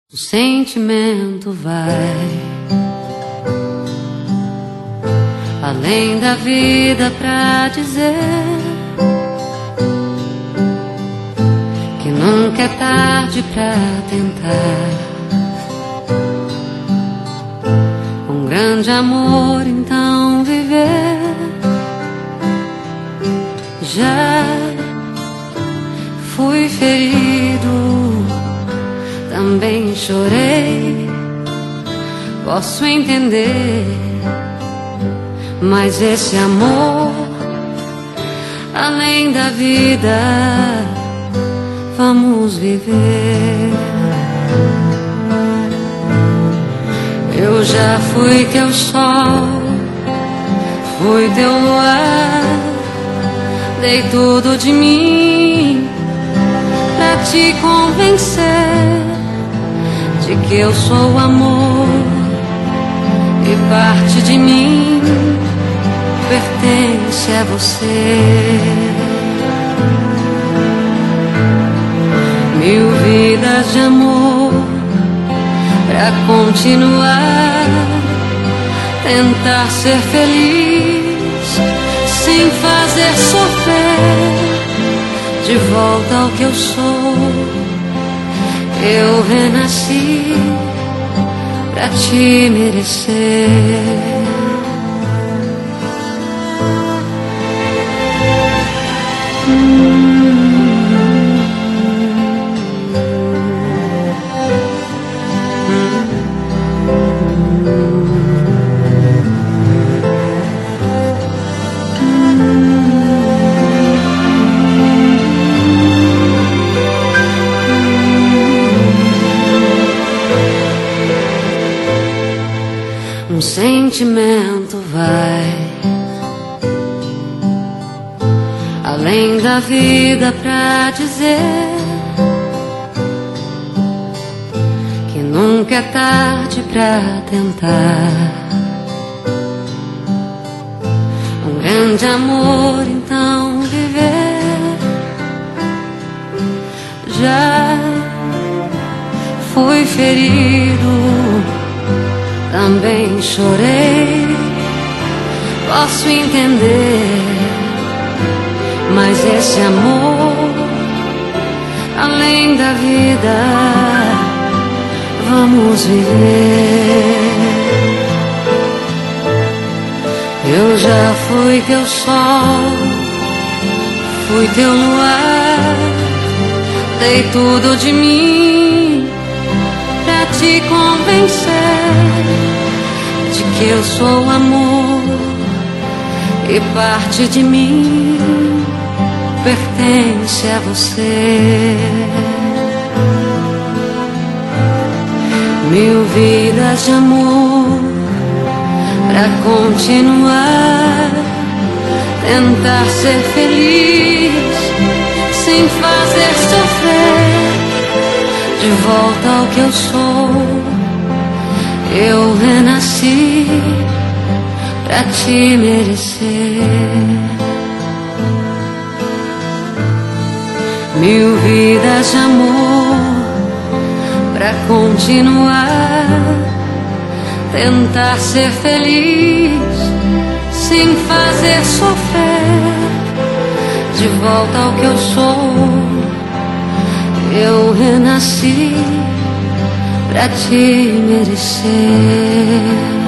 O sentimento vai além da vida pra dizer que nunca é tarde pra tentar um grande amor, então viver. Já fui ferido, também chorei, posso entender, mas esse amor, além da vida, vamos viver. Eu já fui teu sol, fui teu luar, dei tudo de mim pra te convencer de que eu sou amor e parte de mim pertence a você. Mil vidas de amor pra continuar, tentar ser feliz sem fazer sofrer. De volta ao que eu sou, eu renasci pra te merecer. Um sentimento vai além da vida pra dizer que nunca é tarde pra tentar um grande amor, então viver. Já fui ferido, também chorei, posso entender, mas esse amor, além da vida, vamos viver. Eu já fui teu sol, fui teu luar, dei tudo de mim pra te convencer de que eu sou amor e parte de mim pertence a você. Mil vidas de amor pra continuar, tentar ser feliz sem fazer sofrer. De volta ao que eu sou, eu renasci pra te merecer. Mil vidas de amor pra continuar, tentar ser feliz sem fazer sofrer. De volta ao que eu sou, eu renasci pra te merecer.